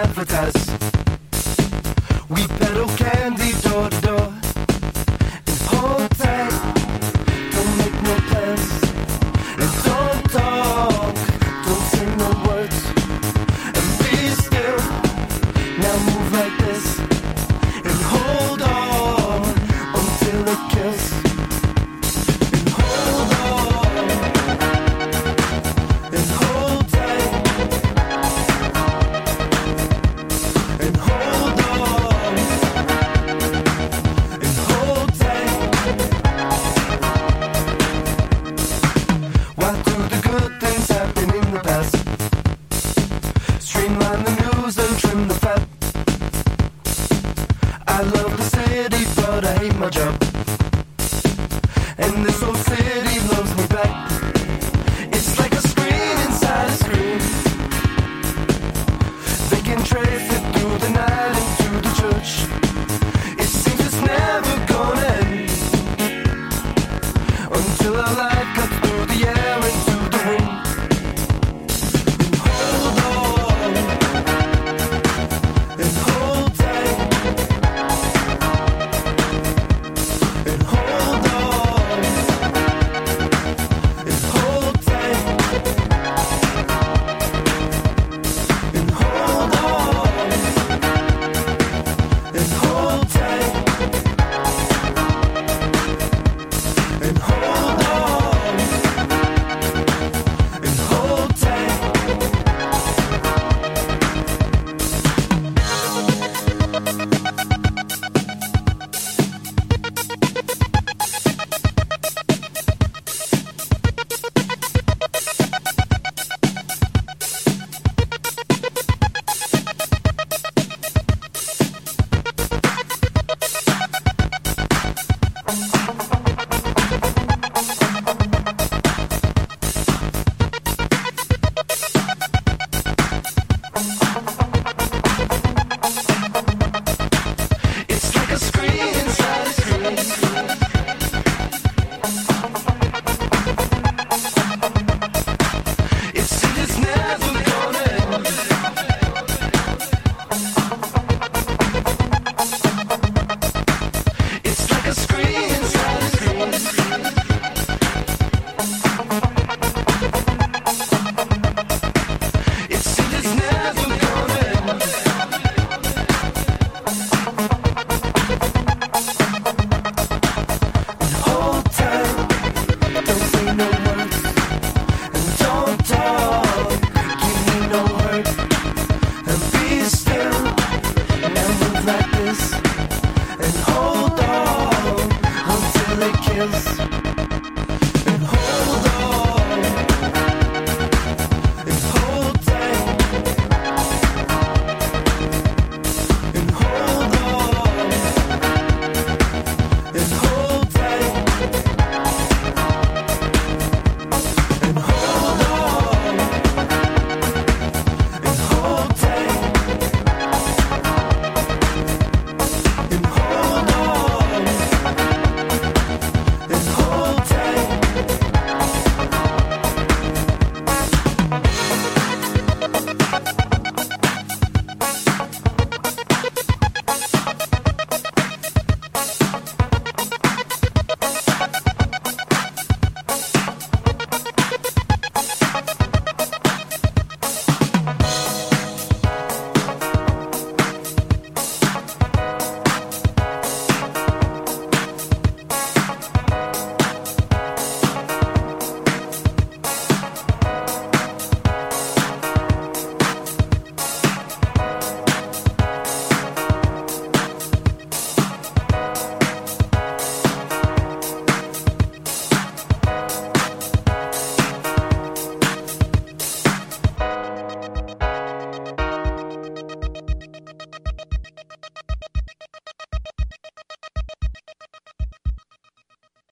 advertise. We peddle candy door to door. And hold tight, don't make no plans. And don't talk, don't say no words. And be still, now move like this. And hold on until it kills. And hold on, and hold tight. And hold on, and hold tight. Why do the good things happen in the past? Streamline the news and trim the fat. I love the city, but I hate my job.